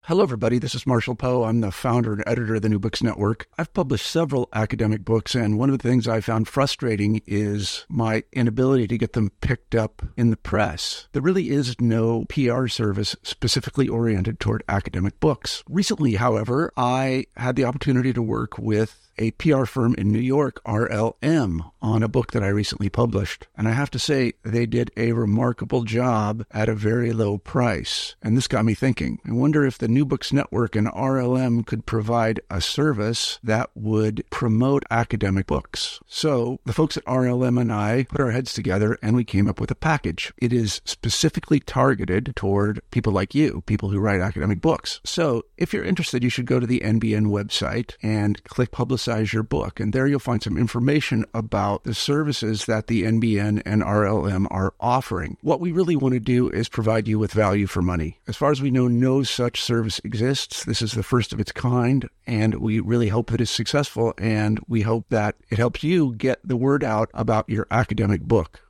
Hello, everybody. This is Marshall Poe. I'm the founder and editor of the New Books Network. I've published several academic books, and one of the things I found frustrating is my inability to get them picked up in the press. There really is no PR service specifically oriented toward academic books. Recently, however, I had the opportunity to work with a PR firm in New York, RLM, on a book that I recently published. And I have to say, they did a remarkable job at a very low price. And this got me thinking. I wonder if the New Books Network and RLM could provide a service that would promote academic books. So the folks at RLM and I put our heads together and we came up with a package. It is specifically targeted toward people like you, people who write academic books. So if you're interested, you should go to the NBN website and click Publicize Your Book. And there you'll find some information about the services that the NBN and RLM are offering. What we really want to do is provide you with value for money. As far as we know, no such service exists. This is the first of its kind, and we really hope that it's successful, and we hope that it helps you get the word out about your academic book.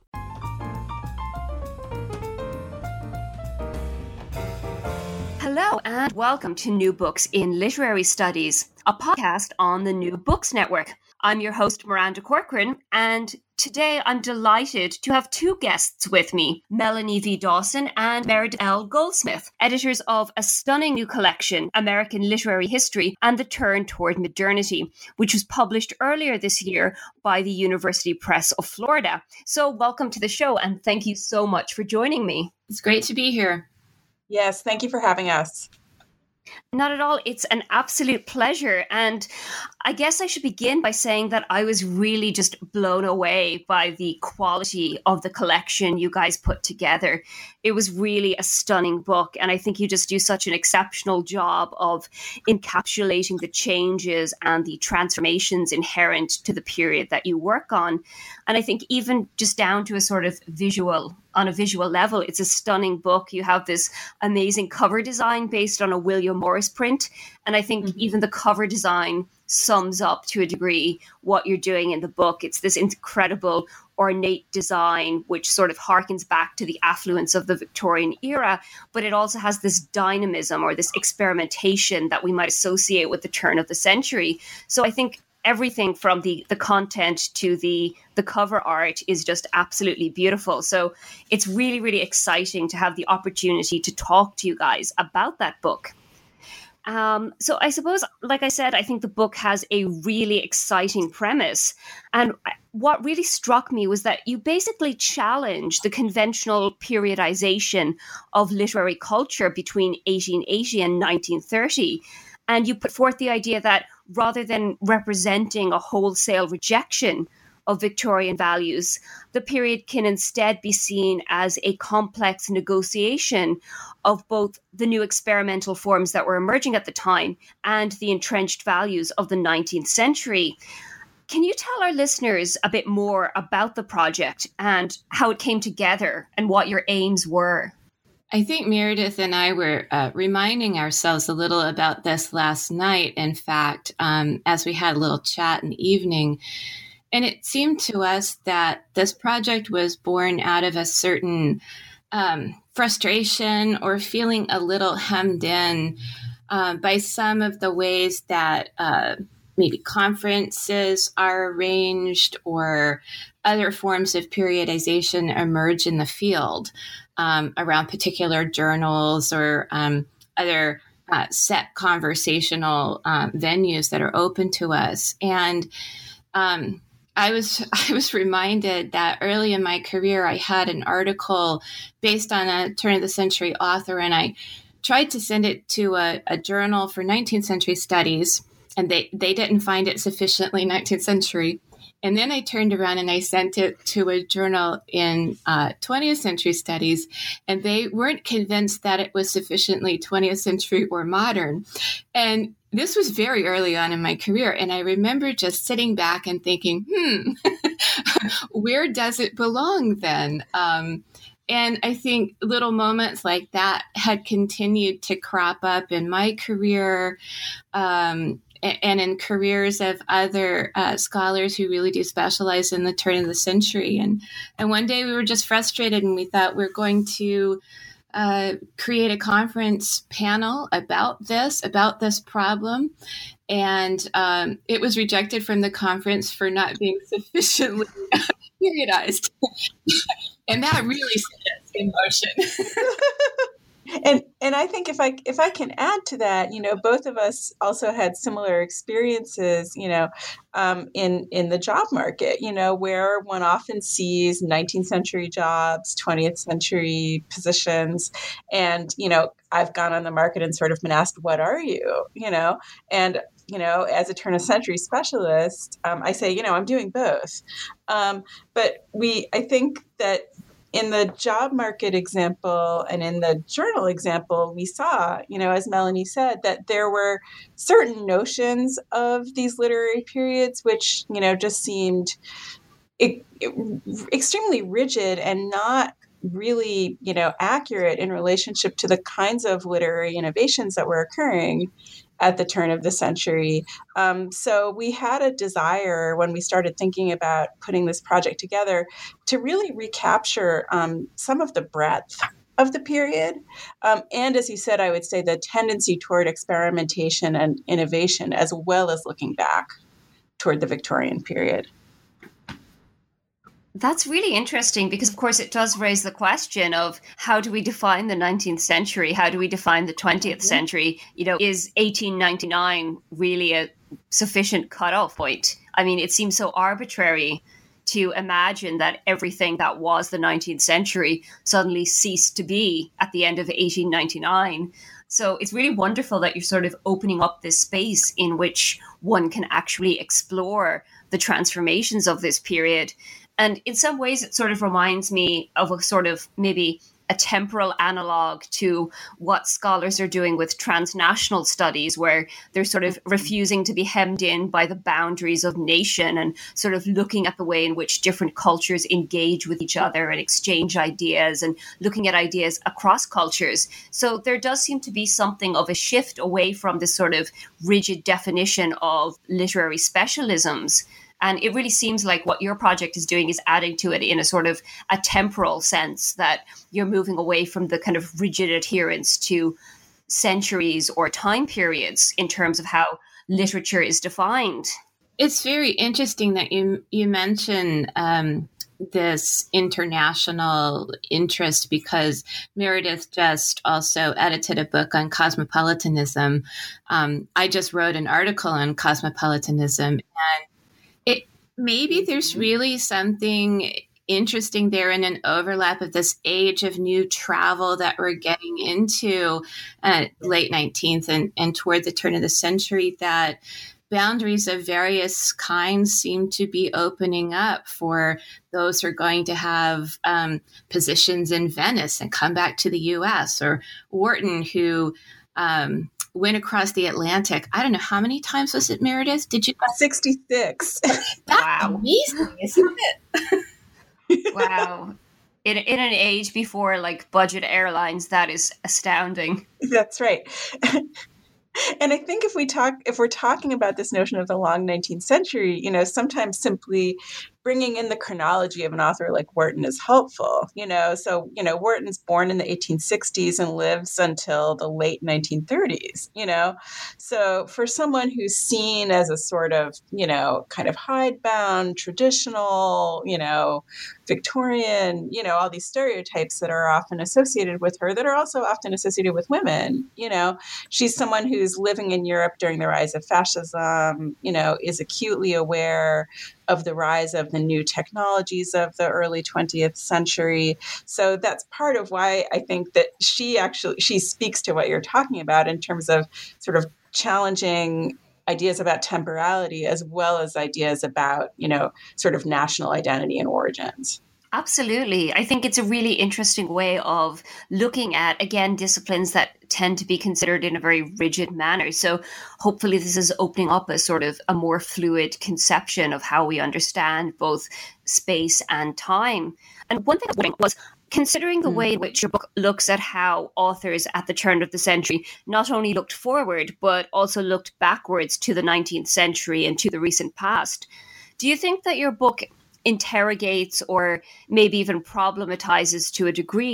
Hello and welcome to New Books in Literary Studies, a podcast on the New Books Network. I'm your host, Miranda Corcoran, and today I'm delighted to have two guests with me, Melanie V. Dawson and Meredith L. Goldsmith, editors of a stunning new collection, American Literary History and the Turn Toward Modernity, which was published earlier this year by the University Press of Florida. So welcome to the show, and thank you so much for joining me. It's great to be here. Yes, thank you for having us. Not at all. It's an absolute pleasure. And I guess I should begin by saying that I was really just blown away by the quality of the collection you guys put together. It was really a stunning book. And I think you just do such an exceptional job of encapsulating the changes and the transformations inherent to the period that you work on. And I think even just down to a sort of on a visual level, it's a stunning book. You have this amazing cover design based on a William Morris print. And I think even the cover design sums up to a degree what you're doing in the book. It's this incredible ornate design, which sort of harkens back to the affluence of the Victorian era, but it also has this dynamism or this experimentation that we might associate with the turn of the century. So I think everything from the content to the cover art is just absolutely beautiful. So it's really, really exciting to have the opportunity to talk to you guys about that book. So I suppose, like I said, I think the book has a really exciting premise. And what really struck me was that you basically challenge the conventional periodization of literary culture between 1880 and 1930. And you put forth the idea that rather than representing a wholesale rejection of Victorian values, the period can instead be seen as a complex negotiation of both the new experimental forms that were emerging at the time and the entrenched values of the 19th century. Can you tell our listeners a bit more about the project and how it came together and what your aims were? I think Meredith and I were reminding ourselves a little about this last night, in fact, as we had a little chat in the evening. And it seemed to us that this project was born out of a certain frustration or feeling a little hemmed in by some of the ways that maybe conferences are arranged or other forms of periodization emerge in the field around particular journals or other set conversational venues that are open to us. And I was reminded that early in my career, I had an article based on a turn of the century author, and I tried to send it to a journal for 19th century studies, and they didn't find it sufficiently 19th century. And then I turned around and I sent it to a journal in 20th century studies, and they weren't convinced that it was sufficiently 20th century or modern. And this was very early on in my career. And I remember just sitting back and thinking, where does it belong then? And I think little moments like that had continued to crop up in my career, and in careers of other scholars who really do specialize in the turn of the century. And one day we were just frustrated and we thought we're going to create a conference panel about this problem. And it was rejected from the conference for not being sufficiently periodized. And that really set us in motion. And I think if I can add to that, both of us also had similar experiences, in the job market, where one often sees 19th century jobs, 20th century positions, and I've gone on the market and sort of been asked, "What are you?" And as a turn of century specialist, I say, I'm doing both. But I think that in the job market example and in the journal example, we saw, as Melanie said, that there were certain notions of these literary periods which, just seemed extremely rigid and not really, accurate in relationship to the kinds of literary innovations that were occurring at the turn of the century. So we had a desire when we started thinking about putting this project together to really recapture some of the breadth of the period. And as you said, I would say the tendency toward experimentation and innovation, as well as looking back toward the Victorian period. That's really interesting because, of course, it does raise the question of how do we define the 19th century? How do we define the 20th century? Is 1899 really a sufficient cutoff point? I mean, it seems so arbitrary to imagine that everything that was the 19th century suddenly ceased to be at the end of 1899. So it's really wonderful that you're sort of opening up this space in which one can actually explore the transformations of this period. And in some ways, it sort of reminds me of a sort of maybe a temporal analog to what scholars are doing with transnational studies, where they're sort of refusing to be hemmed in by the boundaries of nation and sort of looking at the way in which different cultures engage with each other and exchange ideas and looking at ideas across cultures. So there does seem to be something of a shift away from this sort of rigid definition of literary specialisms. And it really seems like what your project is doing is adding to it in a sort of a temporal sense, that you're moving away from the kind of rigid adherence to centuries or time periods in terms of how literature is defined. It's very interesting that you mention this international interest, because Meredith just also edited a book on cosmopolitanism. I just wrote an article on cosmopolitanism, and maybe there's really something interesting there in an overlap of this age of new travel that we're getting into late 19th and toward the turn of the century, that boundaries of various kinds seem to be opening up for those who are going to have positions in Venice and come back to the U.S., or Wharton, who went across the Atlantic. I don't know, how many times was it, Meredith? Did you? 66. That's amazing, isn't it? Wow. In an age before like budget airlines, that is astounding. That's right. And I think if we're talking about this notion of the long 19th century, sometimes simply bringing in the chronology of an author like Wharton is helpful, So, Wharton's born in the 1860s and lives until the late 1930s, So for someone who's seen as a sort of, kind of hidebound, traditional, Victorian, all these stereotypes that are often associated with her, that are also often associated with women, she's someone who's living in Europe during the rise of fascism, is acutely aware of the rise of the new technologies of the early 20th century. So that's part of why I think that she speaks to what you're talking about in terms of sort of challenging ideas about temporality, as well as ideas about, sort of national identity and origins. Absolutely. I think it's a really interesting way of looking at, again, disciplines that tend to be considered in a very rigid manner. So hopefully this is opening up a sort of a more fluid conception of how we understand both space and time. And one thing I was wondering was, considering the way in which your book looks at how authors at the turn of the century not only looked forward, but also looked backwards to the 19th century and to the recent past, do you think that your book interrogates or maybe even problematizes to a degree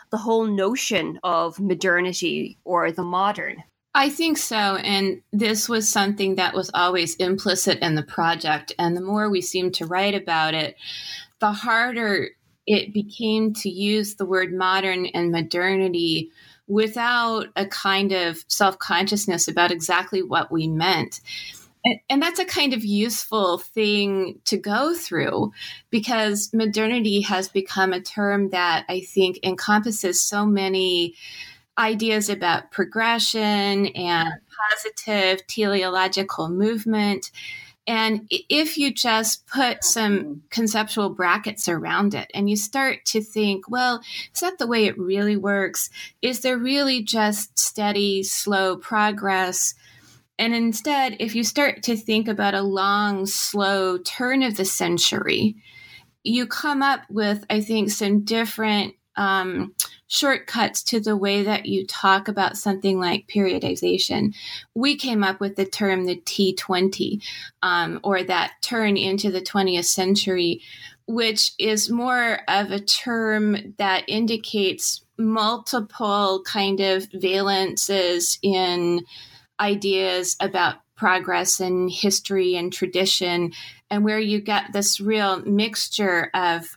the whole notion of modernity or the modern? I think so. And this was something that was always implicit in the project. And the more we seemed to write about it, the harder it became to use the word modern and modernity without a kind of self-consciousness about exactly what we meant. And that's a kind of useful thing to go through, because modernity has become a term that I think encompasses so many ideas about progression and positive teleological movement. And if you just put some conceptual brackets around it and you start to think, well, is that the way it really works? Is there really just steady, slow progress? And instead, if you start to think about a long, slow turn of the century, you come up with, I think, some different shortcuts to the way that you talk about something like periodization. We came up with the term the T20, or that turn into the 20th century, which is more of a term that indicates multiple kind of valences in ideas about progress and history and tradition, and where you get this real mixture of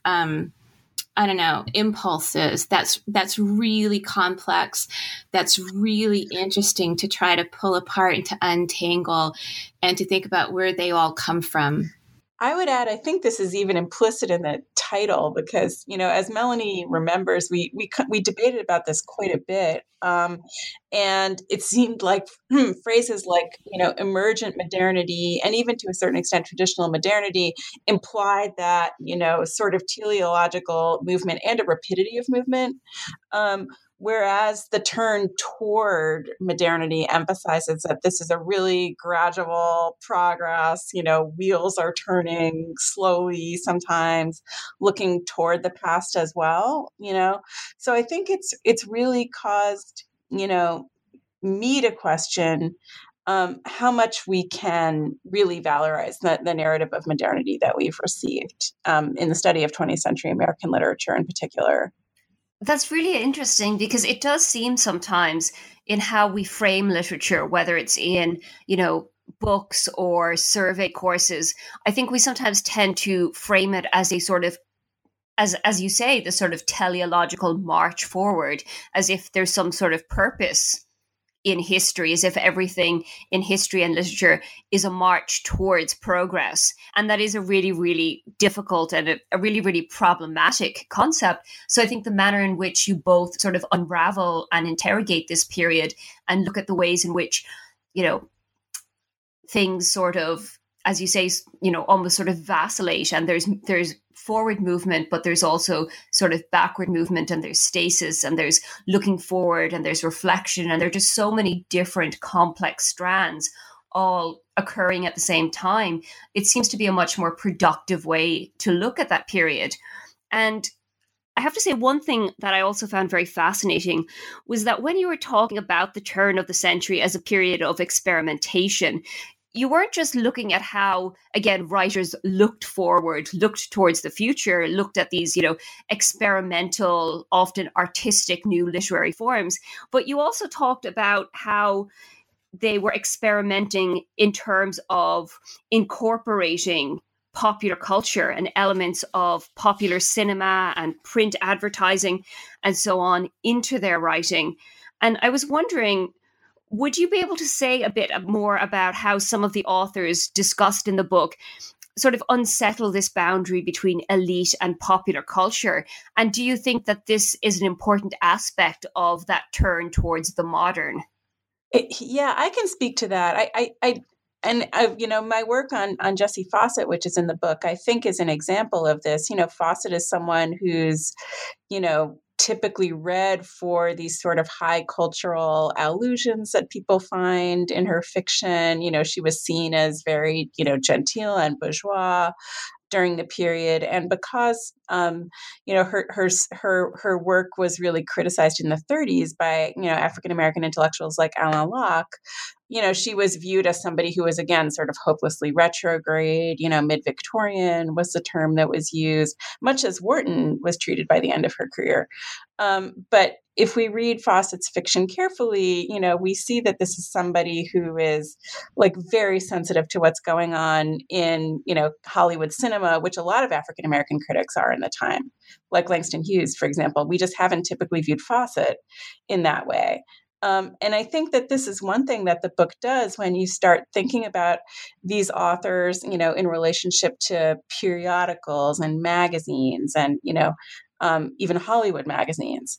impulses. That's really complex. That's really interesting to try to pull apart and to untangle and to think about where they all come from. I would add, I think this is even implicit in the title because, as Melanie remembers, we debated about this quite a bit. And it seemed like phrases like, emergent modernity, and even to a certain extent, traditional modernity implied that, sort of teleological movement and a rapidity of movement. Whereas the turn toward modernity emphasizes that this is a really gradual progress, wheels are turning slowly, sometimes looking toward the past as well, So I think it's really caused, me to question how much we can really valorize the narrative of modernity that we've received in the study of 20th century American literature in particular. That's really interesting because it does seem sometimes in how we frame literature, whether it's in, books or survey courses, I think we sometimes tend to frame it as a sort of, as you say, the sort of teleological march forward, as if there's some sort of purpose in history, as if everything in history and literature is a march towards progress. And that is a really, really difficult and a really, really problematic concept. So I think the manner in which you both sort of unravel and interrogate this period and look at the ways in which, things sort of, as you say, almost sort of vacillate, and there's forward movement, but there's also sort of backward movement, and there's stasis, and there's looking forward, and there's reflection, and there are just so many different complex strands all occurring at the same time. It seems to be a much more productive way to look at that period. And I have to say, one thing that I also found very fascinating was that when you were talking about the turn of the century as a period of experimentation, you weren't just looking at how, again, writers looked forward, looked towards the future, looked at these, experimental, often artistic new literary forms, but you also talked about how they were experimenting in terms of incorporating popular culture and elements of popular cinema and print advertising and so on into their writing. And I was wondering, would you be able to say a bit more about how some of the authors discussed in the book sort of unsettle this boundary between elite and popular culture? And do you think that this is an important aspect of that turn towards the modern? Yeah, I can speak to that. My work on Jessie Fawcett, which is in the book, I think is an example of this. Fawcett is someone who's, typically read for these sort of high cultural allusions that people find in her fiction. She was seen as very, genteel and bourgeois during the period. And because, her work was really criticized in the 30s by, African-American intellectuals like Alain Locke, she was viewed as somebody who was, again, sort of hopelessly retrograde, mid-Victorian was the term that was used, much as Wharton was treated by the end of her career. But if we read Fawcett's fiction carefully, we see that this is somebody who is like very sensitive to what's going on in, Hollywood cinema, which a lot of African American critics are in the time, like Langston Hughes, for example. We just haven't typically viewed Fawcett in that way. And I think that this is one thing that the book does when you start thinking about these authors, in relationship to periodicals and magazines and, even Hollywood magazines.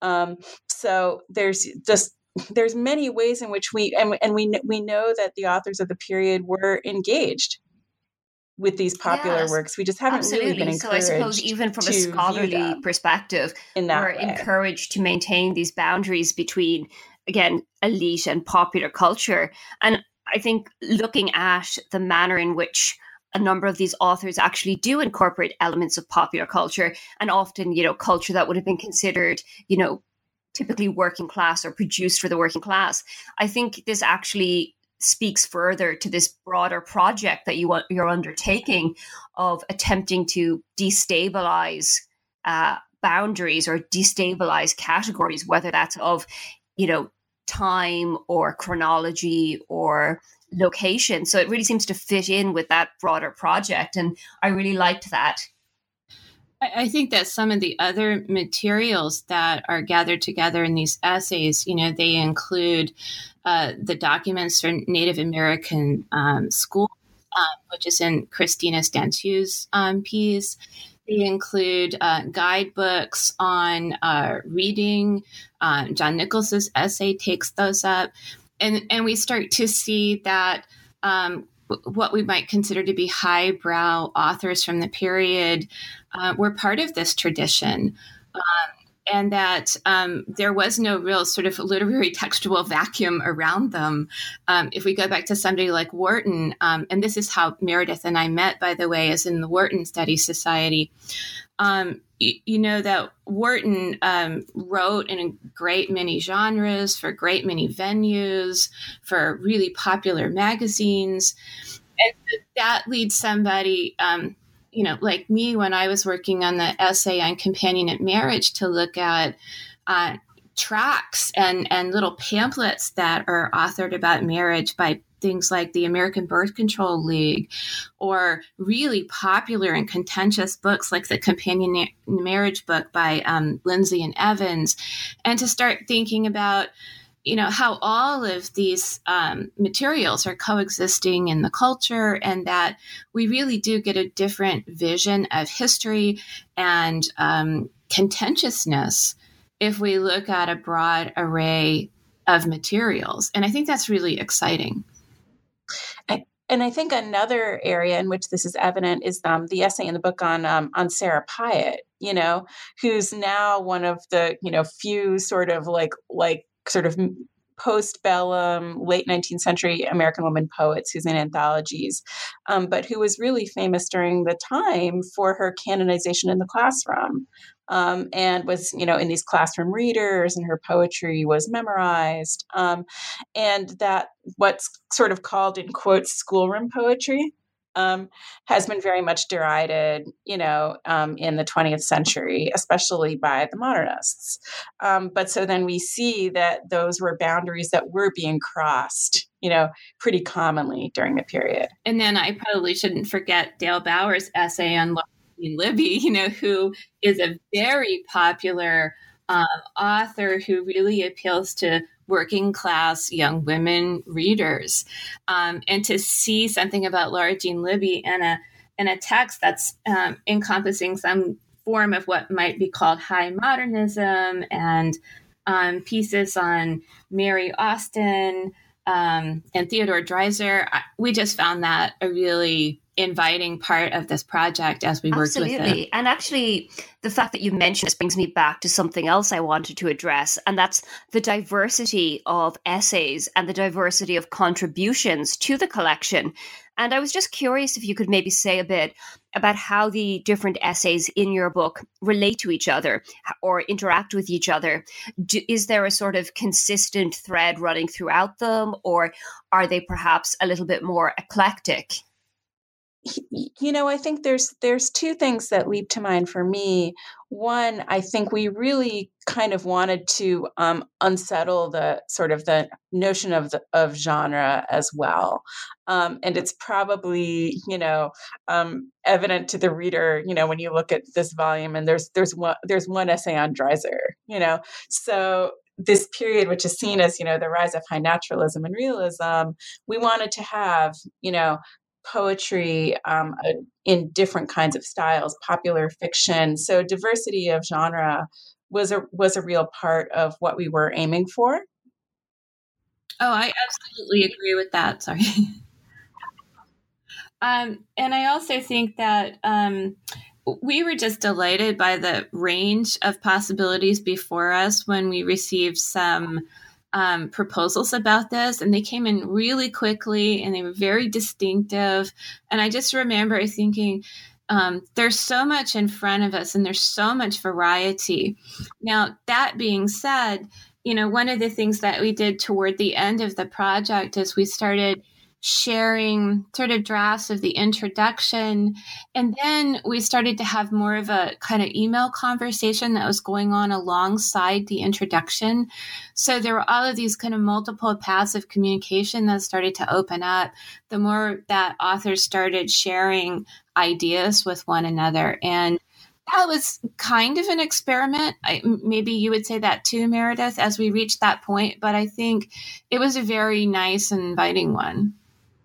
So there's many ways in which we know that the authors of the period were engaged with these popular works. We just haven't really been encouraged. So I suppose even from a scholarly perspective, we're encouraged to maintain these boundaries between, again, elite and popular culture. And I think looking at the manner in which a number of these authors actually do incorporate elements of popular culture, and often, culture that would have been considered, typically working class or produced for the working class. I think this actually speaks further to this broader project that you're undertaking of attempting to destabilize boundaries or destabilize categories, whether that's of, time or chronology or location. So it really seems to fit in with that broader project. And I really liked that. I think that some of the other materials that are gathered together in these essays, they include the documents for Native American schools, which is in Christina Stantu's piece. They include guidebooks on reading. John Nichols's essay takes those up. And we start to see that what we might consider to be highbrow authors from the period were part of this tradition. And that there was no real sort of literary textual vacuum around them. If we go back to somebody like Wharton, and this is how Meredith and I met, by the way, is in the Wharton Studies Society. That Wharton wrote in a great many genres, for a great many venues, for really popular magazines. And that leads somebody, like me, when I was working on the essay on companionate marriage, to look at tracts and little pamphlets that are authored about marriage by things like the American Birth Control League, or really popular and contentious books like the Companion Marriage book by Lindsay and Evans, and to start thinking about how all of these materials are coexisting in the culture, and that we really do get a different vision of history and contentiousness if we look at a broad array of materials. And I think that's really exciting. And I think another area in which this is evident is the essay in the book on Sarah Pyatt, who's now one of the few sort of post-bellum, late 19th century American woman poets who's in anthologies, but who was really famous during the time for her canonization in the classroom, and was, in these classroom readers, and her poetry was memorized, and that what's sort of called, in quotes, schoolroom poetry has been very much derided, in the 20th century, especially by the modernists. But so then we see that those were boundaries that were being crossed, pretty commonly during the period. And then I probably shouldn't forget Dale Bauer's essay on Laureen Libby, who is a very popular author who really appeals to working class young women readers, and to see something about Laura Jean Libby in a text that's encompassing some form of what might be called high modernism, and pieces on Mary Austin and Theodore Dreiser. We just found that a really inviting part of this project as we worked with it. And actually, the fact that you mentioned this brings me back to something else I wanted to address, and that's the diversity of essays and the diversity of contributions to the collection. And I was just curious if you could maybe say a bit about how the different essays in your book relate to each other or interact with each other. Is there a sort of consistent thread running throughout them, or are they perhaps a little bit more eclectic? I think there's two things that leap to mind for me. One, I think we really kind of wanted to unsettle the sort of the notion of genre as well, and it's probably evident to the reader, when you look at this volume, and there's one essay on Dreiser, so. This period, which is seen as, the rise of high naturalism and realism, we wanted to have, poetry in different kinds of styles, popular fiction. So diversity of genre was a real part of what we were aiming for. Oh, I absolutely agree with that. Sorry. And I also think that we were just delighted by the range of possibilities before us when we received some proposals about this, and they came in really quickly and they were very distinctive. And I just remember thinking, there's so much in front of us and there's so much variety. Now, that being said, one of the things that we did toward the end of the project is we started sharing sort of drafts of the introduction. And then we started to have more of a kind of email conversation that was going on alongside the introduction. So there were all of these kind of multiple paths of communication that started to open up the more that authors started sharing ideas with one another. And that was kind of an experiment. Maybe you would say that too, Meredith, as we reached that point. But I think it was a very nice and inviting one.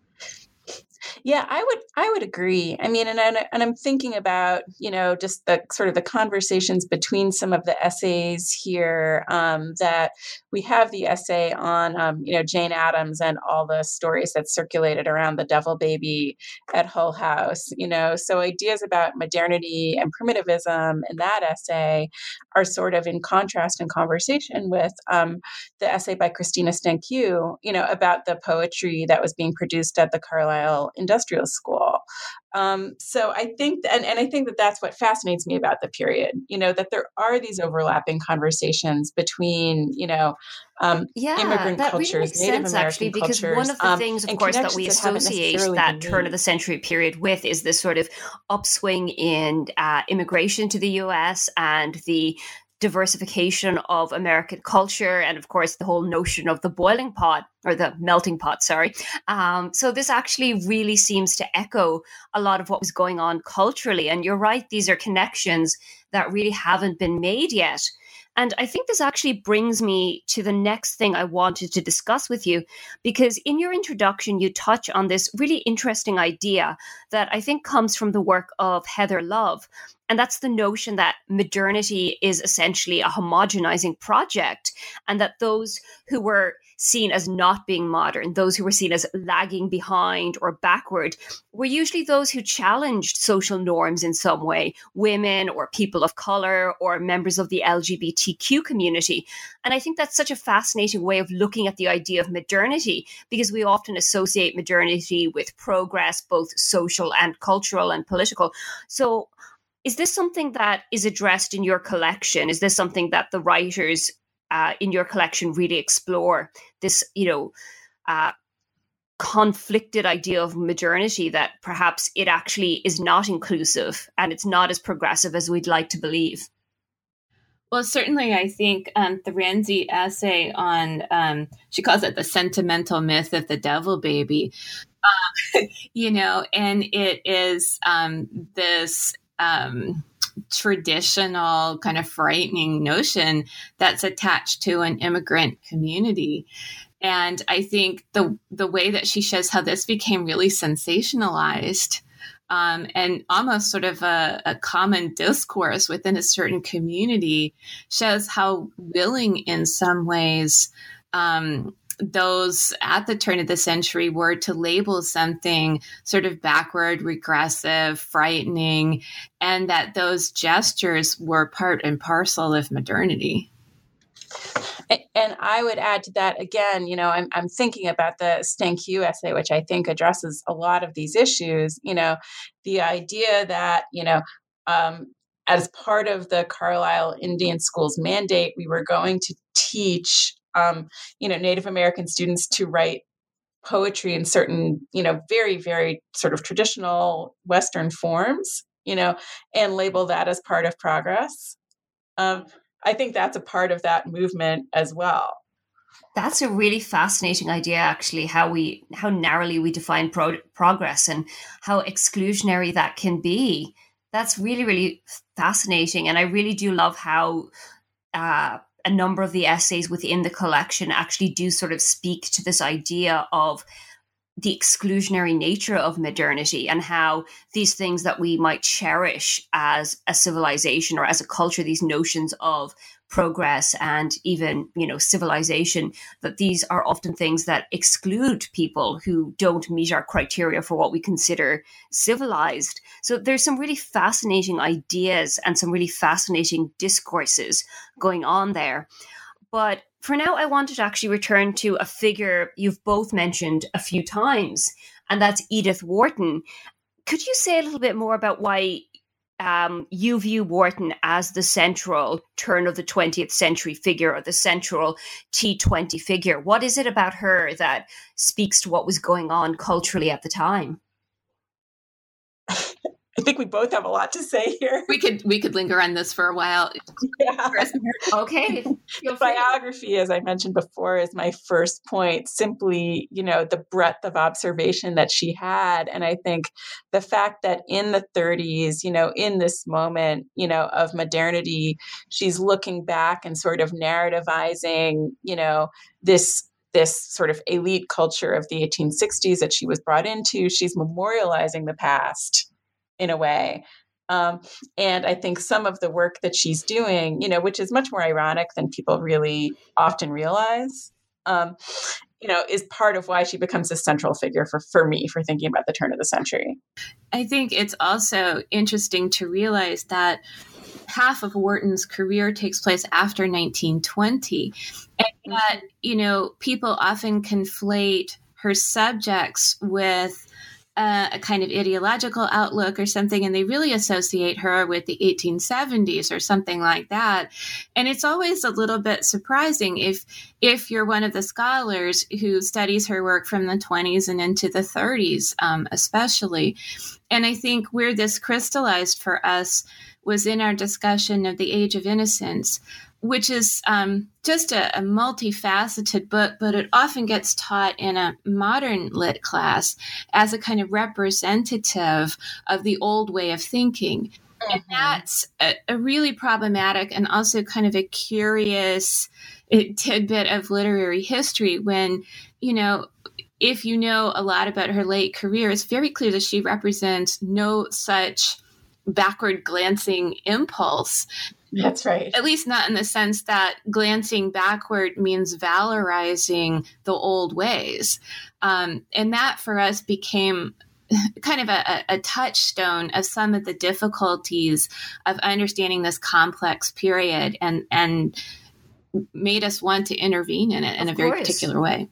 Yeah, I would agree. I mean, and I'm thinking about, just the sort of the conversations between some of the essays here, that we have the essay on, Jane Addams and all the stories that circulated around the Devil Baby at Hull House, so ideas about modernity and primitivism in that essay are sort of in contrast and conversation with the essay by Christina Stancu, about the poetry that was being produced at the Carlisle Industrial School. So I think, and I think that that's what fascinates me about the period, that there are these overlapping conversations between, immigrant that cultures, really makes Native sense, American actually, because cultures, one of the things, of course, that we associate that turn of the century period with is this sort of upswing in immigration to the US and the diversification of American culture, and of course the whole notion of the boiling pot or the melting pot, sorry. So this actually really seems to echo a lot of what was going on culturally. And you're right, these are connections that really haven't been made yet. And I think this actually brings me to the next thing I wanted to discuss with you, because in your introduction, you touch on this really interesting idea that I think comes from the work of Heather Love. And that's the notion that modernity is essentially a homogenizing project, and that those who were seen as not being modern, those who were seen as lagging behind or backward, were usually those who challenged social norms in some way, women or people of color or members of the LGBTQ community. And I think that's such a fascinating way of looking at the idea of modernity, because we often associate modernity with progress, both social and cultural and political. So is this something that is addressed in your collection? Is this something that the writers in your collection really explore, this, conflicted idea of modernity, that perhaps it actually is not inclusive and it's not as progressive as we'd like to believe? Well, certainly, I think the Renzi essay on, she calls it the sentimental myth of the Devil Baby, and it is this traditional kind of frightening notion that's attached to an immigrant community. And I think the way that she shows how this became really sensationalized and almost sort of a common discourse within a certain community shows how willing in some ways those at the turn of the century were to label something sort of backward, regressive, frightening, and that those gestures were part and parcel of modernity. And I would add to that again, I'm thinking about the Stanque essay, which I think addresses a lot of these issues, the idea that, as part of the Carlisle Indian Schools mandate, we were going to teach, Native American students to write poetry in certain, very, very sort of traditional Western forms, and label that as part of progress. I think that's a part of that movement as well. That's a really fascinating idea, actually, how narrowly we define progress and how exclusionary that can be. That's really, really fascinating. And I really do love how a number of the essays within the collection actually do sort of speak to this idea of the exclusionary nature of modernity and how these things that we might cherish as a civilization or as a culture, these notions of progress and even, civilization, that these are often things that exclude people who don't meet our criteria for what we consider civilized. So there's some really fascinating ideas and some really fascinating discourses going on there. But for now, I wanted to actually return to a figure you've both mentioned a few times, and that's Edith Wharton. Could you say a little bit more about why you view Wharton as the central turn of the 20th century figure, or the central T20 figure? What is it about her that speaks to what was going on culturally at the time? I think we both have a lot to say here. We could linger on this for a while. Yeah. Okay. The biography, as I mentioned before, is my first point. Simply, the breadth of observation that she had. And I think the fact that in the 30s, in this moment, of modernity, she's looking back and sort of narrativizing, this sort of elite culture of the 1860s that she was brought into. She's memorializing the past in a way. And I think some of the work that she's doing, which is much more ironic than people really often realize, is part of why she becomes a central figure for me, for thinking about the turn of the century. I think it's also interesting to realize that half of Wharton's career takes place after 1920. And that, people often conflate her subjects with a kind of ideological outlook or something, and they really associate her with the 1870s or something like that. And it's always a little bit surprising if you're one of the scholars who studies her work from the 20s and into the 30s, especially. And I think where this crystallized for us was in our discussion of The Age of Innocence, which is just a multifaceted book, but it often gets taught in a modern lit class as a kind of representative of the old way of thinking. Mm-hmm. And that's a really problematic and also kind of a curious tidbit of literary history when, if you know a lot about her late career, it's very clear that she represents no such backward glancing impulse. That's right. At least not in the sense that glancing backward means valorizing the old ways. And that for us became kind of a touchstone of some of the difficulties of understanding this complex period and made us want to intervene in it in a very particular way.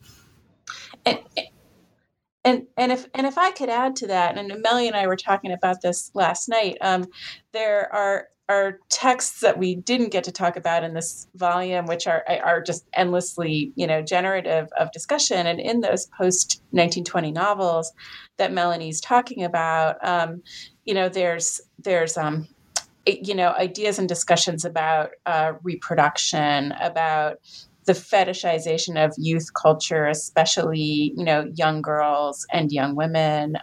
And if I could add to that, and Melly and I were talking about this last night, there are texts that we didn't get to talk about in this volume, which are just endlessly, generative of discussion. And in those post-1920 novels that Melanie's talking about, there's ideas and discussions about reproduction, about the fetishization of youth culture, especially, young girls and young women.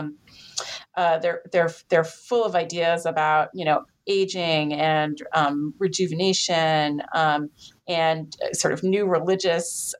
They're full of ideas about, aging and rejuvenation and sort of new religious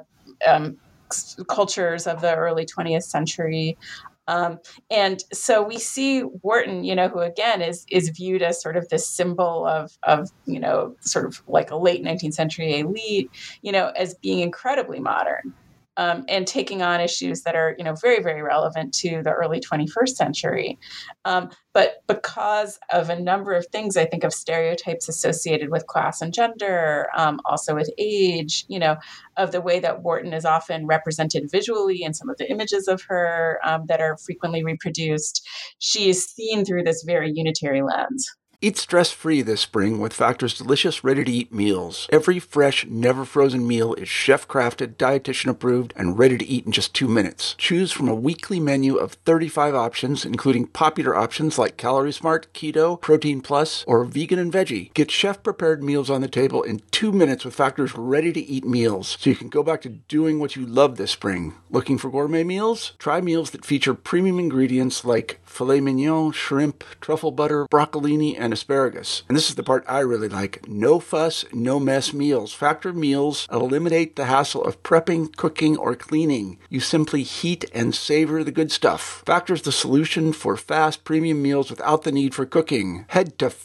cultures of the early 20th century. And so we see Wharton, who again is viewed as sort of this symbol of sort of like a late 19th century elite, as being incredibly modern. and taking on issues that are, very, very relevant to the early 21st century. But because of a number of things, I think of stereotypes associated with class and gender, also with age, of the way that Wharton is often represented visually in some of the images of her that are frequently reproduced, she is seen through this very unitary lens. Eat stress-free this spring with Factor's delicious, ready-to-eat meals. Every fresh, never-frozen meal is chef-crafted, dietitian-approved, and ready to eat in just 2 minutes. Choose from a weekly menu of 35 options, including popular options like Calorie Smart, Keto, Protein Plus, or Vegan and Veggie. Get chef-prepared meals on the table in 2 minutes with Factor's ready-to-eat meals, so you can go back to doing what you love this spring. Looking for gourmet meals? Try meals that feature premium ingredients like filet mignon, shrimp, truffle butter, broccolini, and asparagus. And this is the part I really like. No fuss, no mess meals. Factor meals eliminate the hassle of prepping, cooking, or cleaning. You simply heat and savor the good stuff. Factor's the solution for fast premium meals without the need for cooking. Head to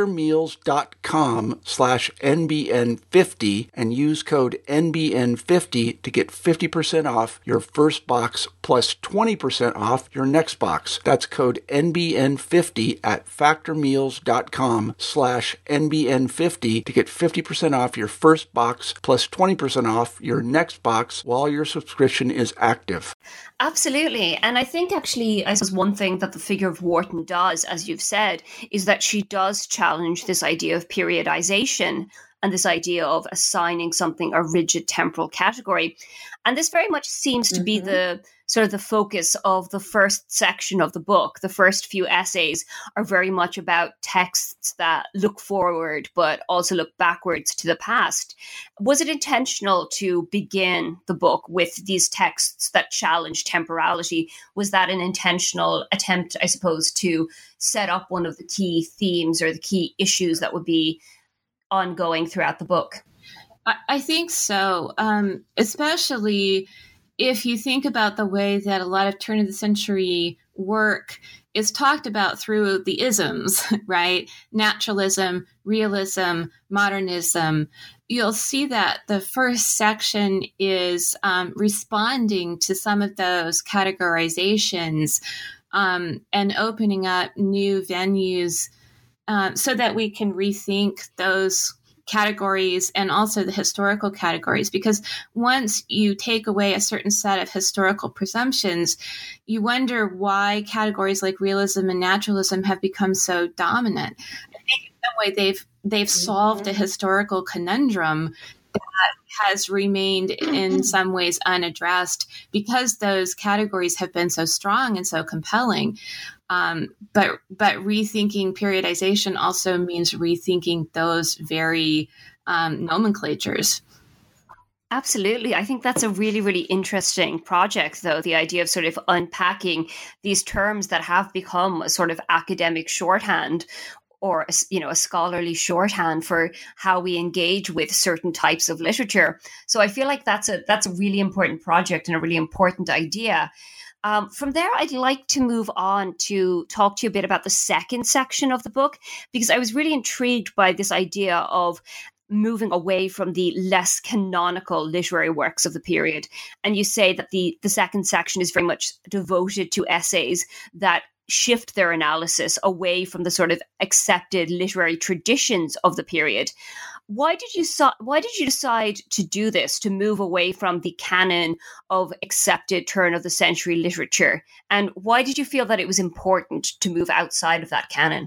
factormeals.com/NBN50 and use code NBN50 to get 50% off your first box plus 20% off your next box. That's code NBN50 at factormeals.com/NBN50 to get 50% off your first box plus 20% off your next box while your subscription is active. Absolutely. And I think actually, I suppose one thing that the figure of Wharton does, as you've said, is that she does challenge this idea of periodization and this idea of assigning something a rigid temporal category. And this very much seems to be the sort of the focus of the first section of the book. The first few essays are very much about texts that look forward, but also look backwards to the past. Was it intentional to begin the book with these texts that challenge temporality? Was that an intentional attempt, I suppose, to set up one of the key themes or the key issues that would be ongoing throughout the book? I think so, especially if you think about the way that a lot of turn of the century work is talked about through the isms, right? Naturalism, realism, modernism. You'll see that the first section is responding to some of those categorizations and opening up new venues so that we can rethink those categories and also the historical categories, because once you take away a certain set of historical presumptions, you wonder why categories like realism and naturalism have become so dominant. I think in some way they've solved a historical conundrum that has remained in some ways unaddressed because those categories have been so strong and so compelling. But rethinking periodization also means rethinking those very nomenclatures. Absolutely. I think that's a really, really interesting project, though, the idea of sort of unpacking these terms that have become a sort of academic shorthand or, a scholarly shorthand for how we engage with certain types of literature. So I feel like that's a really important project and a really important idea. From there, I'd like to move on to talk to you a bit about the second section of the book, because I was really intrigued by this idea of moving away from the less canonical literary works of the period. And you say that the second section is very much devoted to essays that shift their analysis away from the sort of accepted literary traditions of the period. Why did you decide to do this, to move away from the canon of accepted turn of the century literature? And why did you feel that it was important to move outside of that canon?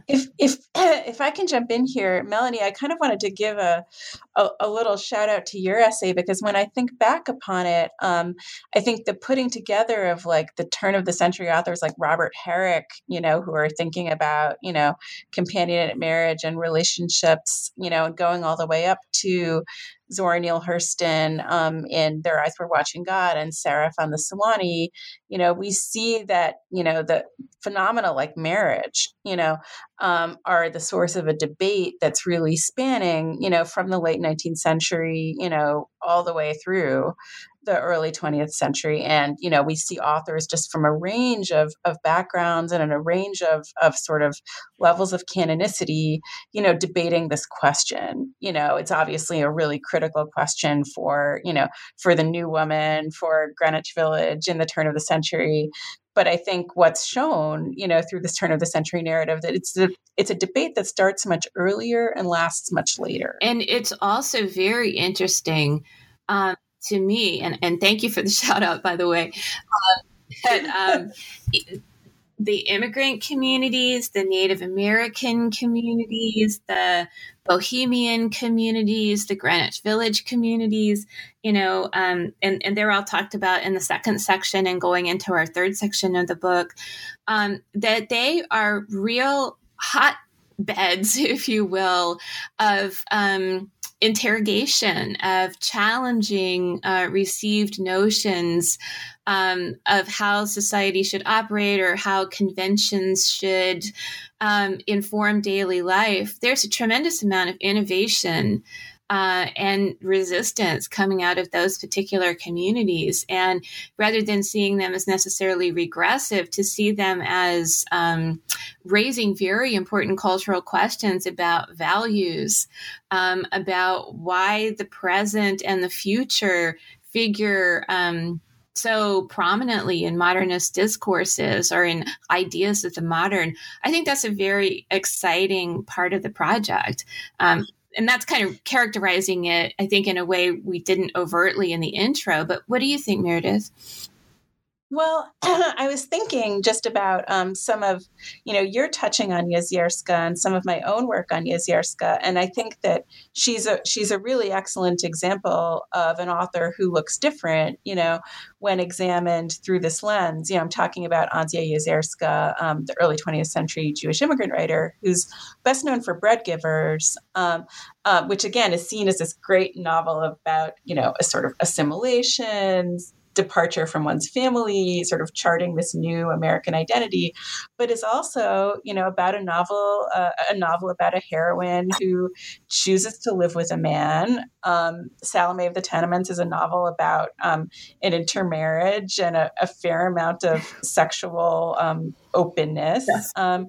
If I can jump in here, Melanie, I kind of wanted to give a little shout out to your essay, because when I think back upon it, I think the putting together of like the turn of the century authors like Robert Herrick, who are thinking about, companionate marriage and relationships, and going all the way up to Zora Neale Hurston in Their Eyes Were Watching God and Sarah Found-the-Sewanee, we see that, the phenomena like marriage, are the source of a debate that's really spanning, from the late 19th century, all the way through the early 20th century. And, we see authors just from a range of backgrounds and in a range of sort of levels of canonicity, debating this question. It's obviously a really critical question for the New Woman, for Greenwich Village in the turn of the century. But I think what's shown, through this turn of the century narrative, that it's a debate that starts much earlier and lasts much later. And it's also very interesting to me, and thank you for the shout out, by the way, that the immigrant communities, the Native American communities, the Bohemian communities, the Greenwich Village communities, and they're all talked about in the second section and going into our third section of the book, that they are real hotbeds, if you will, of interrogation, of challenging received notions of how society should operate or how conventions should inform daily life. There's a tremendous amount of innovation and resistance coming out of those particular communities. And rather than seeing them as necessarily regressive, to see them as raising very important cultural questions about values, about why the present and the future figure so prominently in modernist discourses or in ideas of the modern. I think that's a very exciting part of the project. And that's kind of characterizing it, I think, in a way we didn't overtly in the intro. But what do you think, Meredith? Well, I was thinking just about some of, you're touching on Jezierska and some of my own work on Jezierska. And I think that she's a really excellent example of an author who looks different, when examined through this lens. I'm talking about Anzia Jezierska, the early 20th century Jewish immigrant writer who's best known for Bread Givers, which again is seen as this great novel about, a sort of assimilation, departure from one's family, sort of charting this new American identity, but is also, about a novel about a heroine who chooses to live with a man. Salome of the Tenements is a novel about an intermarriage and a fair amount of sexual openness. Yes. And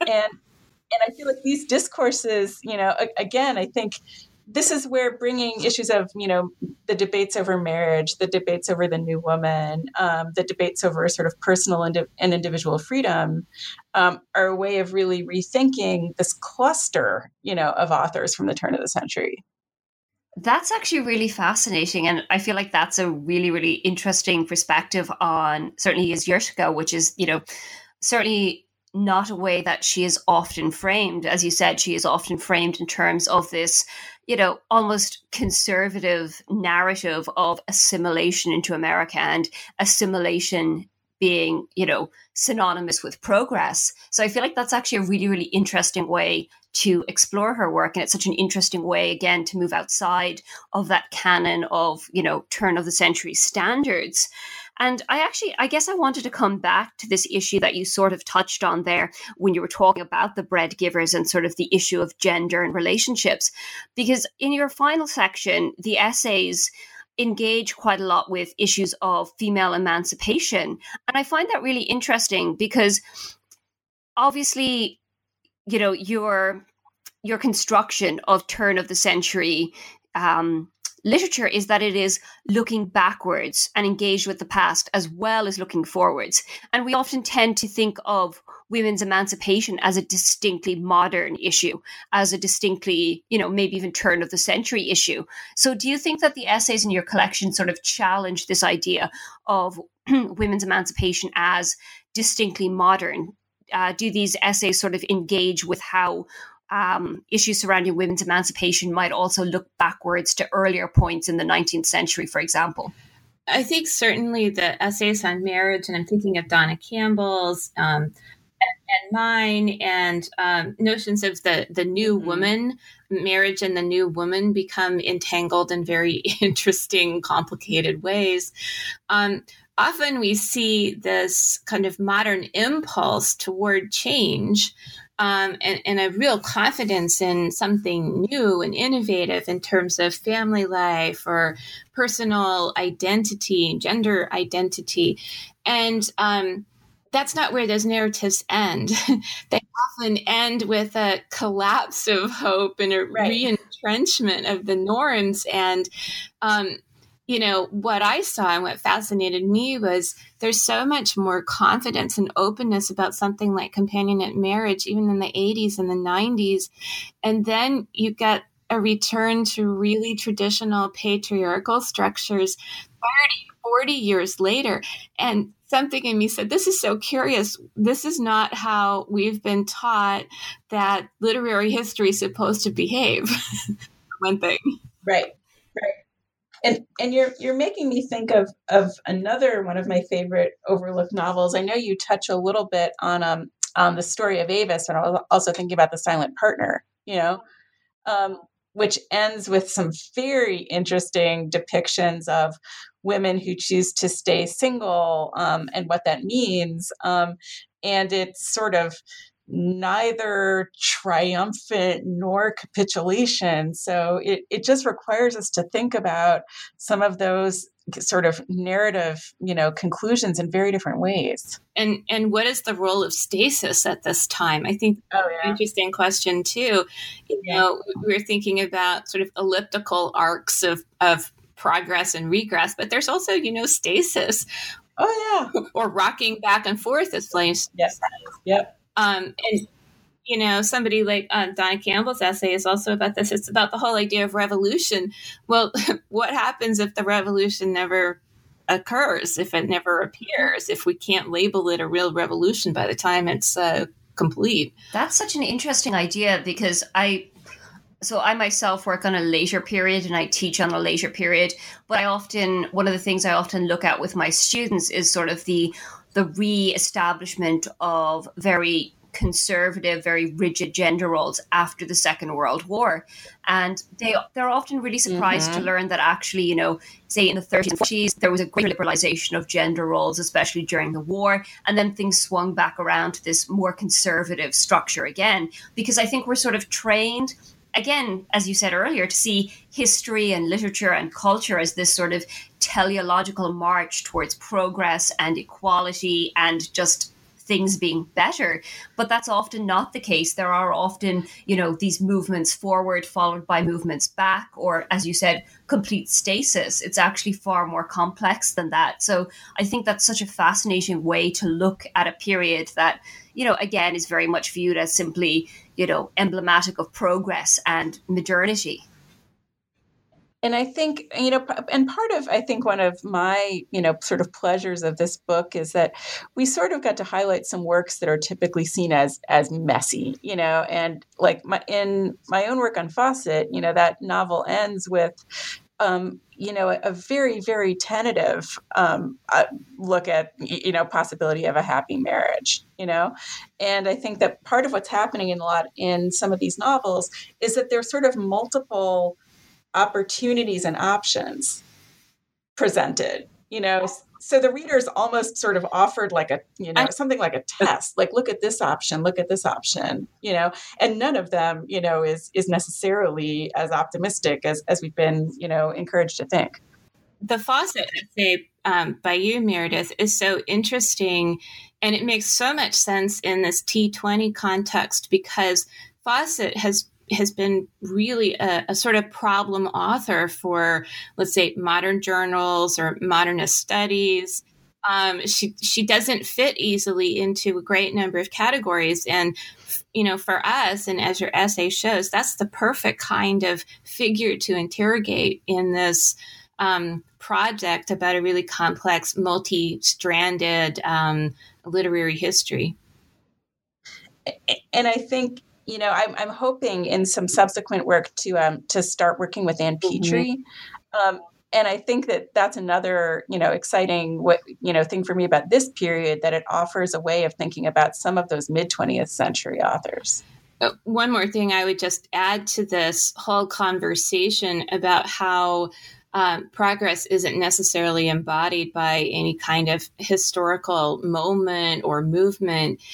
I feel like these discourses, again, I think this is where bringing issues of, the debates over marriage, the debates over the new woman, the debates over sort of personal and individual freedom are a way of really rethinking this cluster, of authors from the turn of the century. That's actually really fascinating. And I feel like that's a really, really interesting perspective on certainly Jezierska, which is, certainly not a way that she is often framed. As you said, she is often framed in terms of this, almost conservative narrative of assimilation into America and assimilation being, synonymous with progress. So I feel like that's actually a really, really interesting way to explore her work. And it's such an interesting way, again, to move outside of that canon of, turn of the century standards. And I guess I wanted to come back to this issue that you sort of touched on there when you were talking about the Bread Givers and sort of the issue of gender and relationships, because in your final section, the essays engage quite a lot with issues of female emancipation. And I find that really interesting because obviously, your construction of turn of the century literature is that it is looking backwards and engaged with the past as well as looking forwards. And we often tend to think of women's emancipation as a distinctly modern issue, as a distinctly, maybe even turn of the century issue. So do you think that the essays in your collection sort of challenge this idea of women's emancipation as distinctly modern? Do these essays sort of engage with how issues surrounding women's emancipation might also look backwards to earlier points in the 19th century, for example? I think certainly the essays on marriage, and I'm thinking of Donna Campbell's and mine, and notions of the new woman, marriage and the new woman become entangled in very interesting, complicated ways. Often we see this kind of modern impulse toward change and a real confidence in something new and innovative in terms of family life or personal identity, gender identity. And that's not where those narratives end. They often end with a collapse of hope and a re-entrenchment of the norms. And, what I saw and what fascinated me was there's so much more confidence and openness about something like companionate marriage, even in the 80s and the 90s. And then you get a return to really traditional patriarchal structures 30, 40 years later. And something in me said, this is so curious. This is not how we've been taught that literary history is supposed to behave. One thing. Right. And you're making me think of another one of my favorite overlooked novels. I know you touch a little bit on the story of Avis, and I was also thinking about The Silent Partner, which ends with some very interesting depictions of women who choose to stay single, and what that means. And it's sort of neither triumphant nor capitulation. So it just requires us to think about some of those sort of narrative, conclusions in very different ways. And what is the role of stasis at this time? I think that's an interesting question too. We're thinking about sort of elliptical arcs of progress and regress, but there's also, stasis. Oh yeah. Or rocking back and forth, as Flames. Yes. Yep. And somebody like Donna Campbell's essay is also about this. It's about the whole idea of revolution. Well, what happens if the revolution never occurs, if it never appears, if we can't label it a real revolution by the time it's complete? That's such an interesting idea, because I myself work on a leisure period and I teach on a leisure period. But one of the things I often look at with my students is sort of the re-establishment of very conservative, very rigid gender roles after the Second World War. And they're often really surprised to learn that actually, say in the 30s and 40s, there was a great liberalization of gender roles, especially during the war. And then things swung back around to this more conservative structure again, because I think we're sort of trained, again, as you said earlier, to see history and literature and culture as this sort of teleological march towards progress and equality and just things being better. But that's often not the case. There are often, these movements forward followed by movements back, or as you said, complete stasis. It's actually far more complex than that. So I think that's such a fascinating way to look at a period that, again, is very much viewed as simply, emblematic of progress and modernity. And I think, and part of, I think one of my, sort of pleasures of this book is that we sort of got to highlight some works that are typically seen as messy, and like in my own work on Fawcett, that novel ends with, a very, very tentative look at, possibility of a happy marriage, and I think that part of what's happening in some of these novels is that there's sort of multiple opportunities and options presented, so the readers almost sort of offered like something like a test, like, look at this option, and none of them, is necessarily as optimistic as we've been, encouraged to think. The Fawcett essay by you, Meredith, is so interesting, and it makes so much sense in this T20 context, because Fawcett has been really a sort of problem author for, let's say, modern journals or modernist studies. She doesn't fit easily into a great number of categories. And, for us, and as your essay shows, that's the perfect kind of figure to interrogate in this project about a really complex, multi-stranded literary history. And I think, I'm hoping in some subsequent work to start working with Ann Petrie. And I think that that's another, exciting thing for me about this period, that it offers a way of thinking about some of those mid-20th century authors. One more thing I would just add to this whole conversation about how progress isn't necessarily embodied by any kind of historical moment or movement.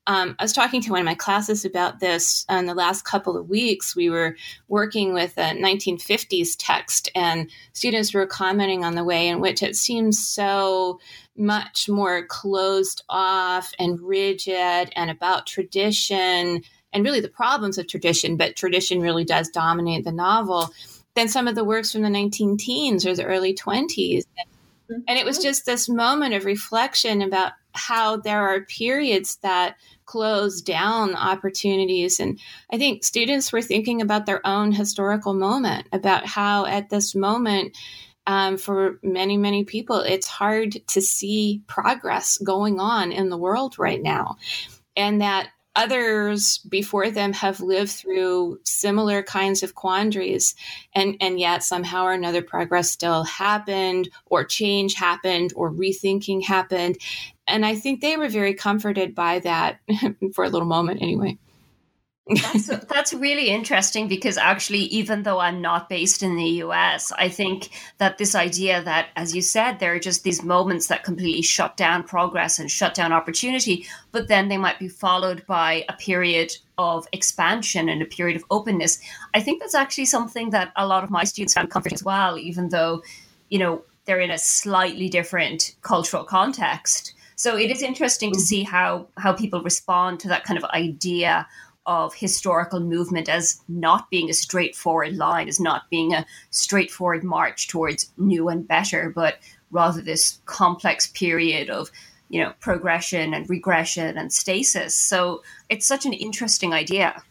I was talking to one of my classes about this in the last couple of weeks. We were working with a 1950s text, and students were commenting on the way in which it seems so much more closed off and rigid and about tradition and really the problems of tradition, but tradition really does dominate the novel, than some of the works from the 19-teens or the early 20s. And it was just this moment of reflection about how there are periods that close down opportunities. And I think students were thinking about their own historical moment, about how at this moment, for many, many people, it's hard to see progress going on in the world right now. And that others before them have lived through similar kinds of quandaries, and yet somehow or another progress still happened, or change happened, or rethinking happened. And I think they were very comforted by that for a little moment anyway. That's really interesting, because actually, even though I'm not based in the US, I think that this idea that, as you said, there are just these moments that completely shut down progress and shut down opportunity, but then they might be followed by a period of expansion and a period of openness. I think that's actually something that a lot of my students found comforting as well, even though, they're in a slightly different cultural context. So it is interesting to see how people respond to that kind of idea of historical movement as not being a straightforward line, as not being a straightforward march towards new and better, but rather this complex period of, progression and regression and stasis. So it's such an interesting idea.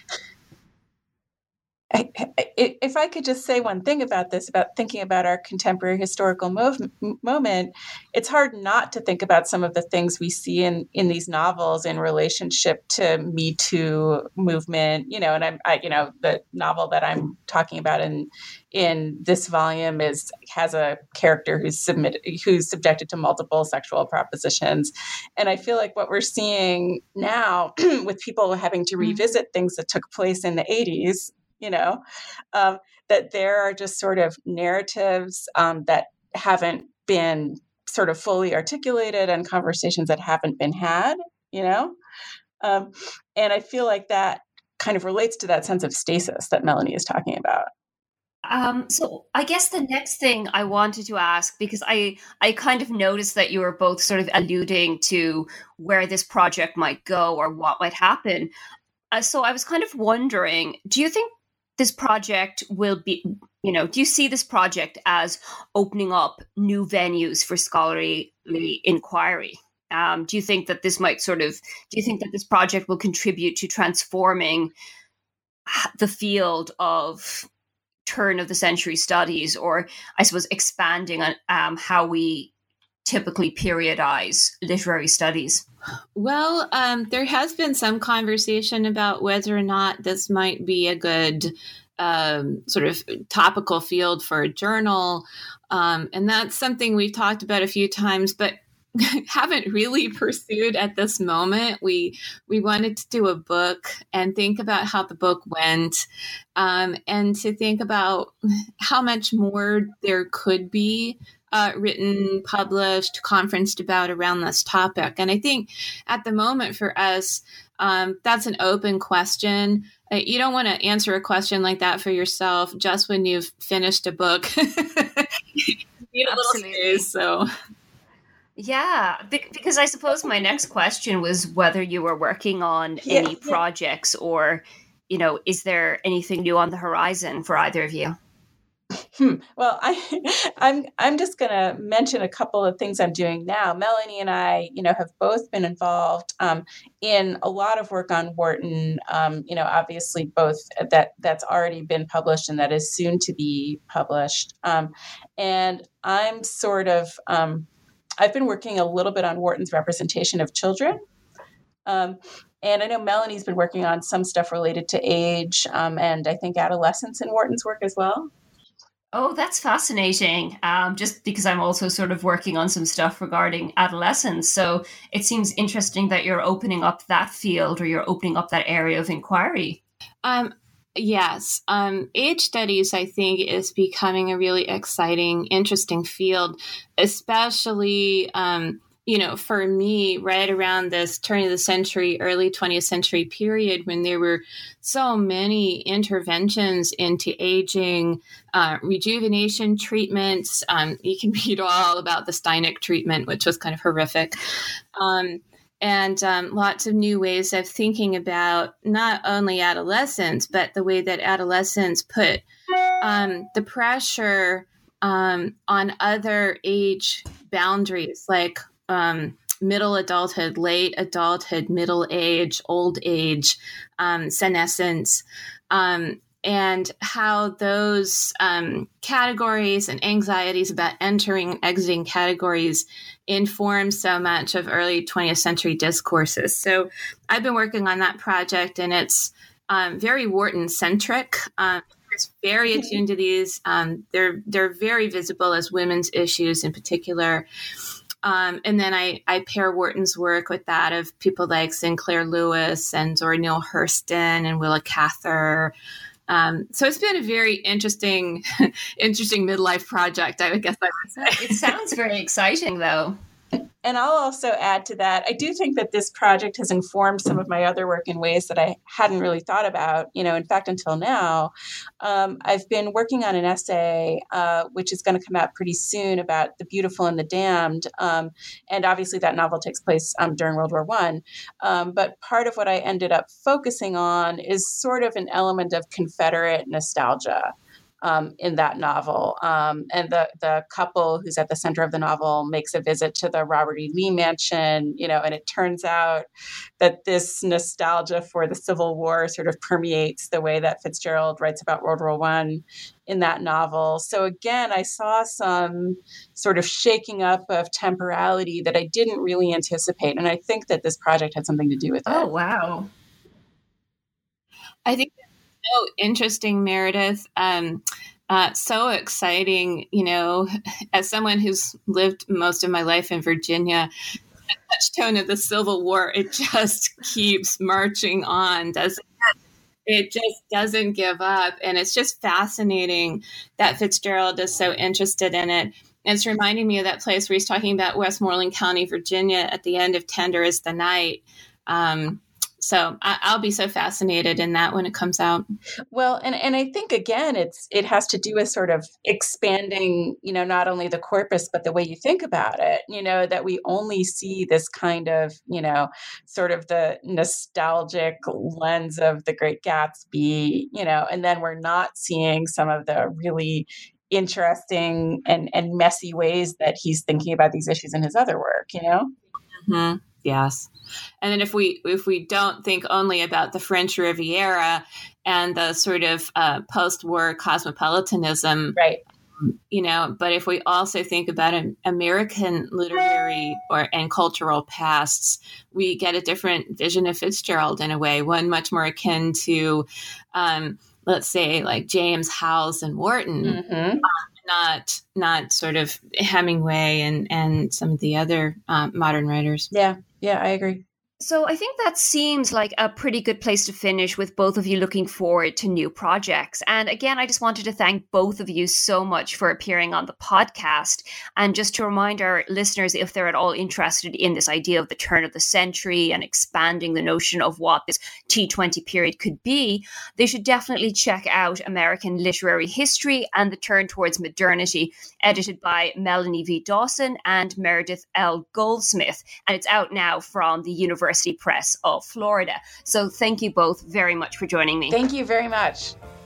If I could just say one thing about this, about thinking about our contemporary historical moment, it's hard not to think about some of the things we see in these novels in relationship to Me Too movement. And the novel that I'm talking about in this volume has a character who's subjected to multiple sexual propositions, and I feel like what we're seeing now with people having to revisit things that took place in the 80s. That there are just sort of narratives that haven't been sort of fully articulated and conversations that haven't been had, and I feel like that kind of relates to that sense of stasis that Melanie is talking about. So I guess the next thing I wanted to ask, because I kind of noticed that you were both sort of alluding to where this project might go or what might happen. So I was kind of wondering, do you think this project will be, do you see this project as opening up new venues for scholarly inquiry? Do you think that this project will contribute to transforming the field of turn of the century studies, or I suppose expanding on how we typically periodize literary studies? Well, there has been some conversation about whether or not this might be a good sort of topical field for a journal. And that's something we've talked about a few times, but haven't really pursued at this moment. We wanted to do a book and think about how the book went, and to think about how much more there could be written, published, conferenced about around this topic. And I think at the moment for us, that's an open question. You don't want to answer a question like that for yourself just when you've finished a book. You need a little space, so... Yeah, because I suppose my next question was whether you were working on any projects, or, is there anything new on the horizon for either of you? Well, I'm just going to mention a couple of things I'm doing now. Melanie and I, have both been involved in a lot of work on Wharton. Obviously both that's already been published and that is soon to be published. And I'm sort of I've been working a little bit on Wharton's representation of children. And I know Melanie's been working on some stuff related to age and I think adolescence in Wharton's work as well. Oh, that's fascinating. Just because I'm also sort of working on some stuff regarding adolescence. So it seems interesting that you're opening up that field, or you're opening up that area of inquiry. Yes. Age studies, I think, is becoming a really exciting, interesting field, especially, for me, right around this turn of the century, early 20th century period, when there were so many interventions into aging, rejuvenation treatments. You can read all about the Steinach treatment, which was kind of horrific. And lots of new ways of thinking about not only adolescence, but the way that adolescents put the pressure on other age boundaries, like middle adulthood, late adulthood, middle age, old age, senescence, and how those categories and anxieties about entering and exiting categories inform so much of early 20th century discourses. So I've been working on that project, and it's very Wharton-centric. It's very attuned to these. They're very visible as women's issues in particular. And then I pair Wharton's work with that of people like Sinclair Lewis and Zora Neale Hurston and Willa Cather. So it's been a very interesting midlife project, I guess I would say. It sounds very exciting, though. And I'll also add to that, I do think that this project has informed some of my other work in ways that I hadn't really thought about. In fact, until now, I've been working on an essay, which is going to come out pretty soon, about The Beautiful and the Damned. And obviously that novel takes place during World War I. But part of what I ended up focusing on is sort of an element of Confederate nostalgia. In that novel. And the couple who's at the center of the novel makes a visit to the Robert E. Lee mansion, and it turns out that this nostalgia for the Civil War sort of permeates the way that Fitzgerald writes about World War I in that novel. So again, I saw some sort of shaking up of temporality that I didn't really anticipate. And I think that this project had something to do with it. Oh, wow. I think so interesting, Meredith. So exciting, as someone who's lived most of my life in Virginia, the touchstone of the Civil War, it just keeps marching on, doesn't it? It just doesn't give up. And it's just fascinating that Fitzgerald is so interested in it. And it's reminding me of that place where he's talking about Westmoreland County, Virginia, at the end of Tender is the Night. So I'll be so fascinated in that when it comes out. Well, and I think, again, it has to do with sort of expanding, not only the corpus, but the way you think about it, that we only see this kind of, sort of the nostalgic lens of The Great Gatsby, and then we're not seeing some of the really interesting and messy ways that he's thinking about these issues in his other work, Mm-hmm. Yes. And then if we don't think only about the French Riviera and the sort of post-war cosmopolitanism, right? But if we also think about American literary and cultural pasts, we get a different vision of Fitzgerald in a way, one much more akin to, let's say, like James, Howells, and Wharton. Mm-hmm. Not sort of Hemingway and some of the other modern writers. Yeah, I agree. So I think that seems like a pretty good place to finish, with both of you looking forward to new projects. And again, I just wanted to thank both of you so much for appearing on the podcast. And just to remind our listeners, if they're at all interested in this idea of the turn of the century and expanding the notion of what this T20 period could be, they should definitely check out American Literary History and the Turn Towards Modernity, edited by Melanie V. Dawson and Meredith L. Goldsmith. And it's out now from the University Press of Florida. So thank you both very much for joining me. Thank you very much.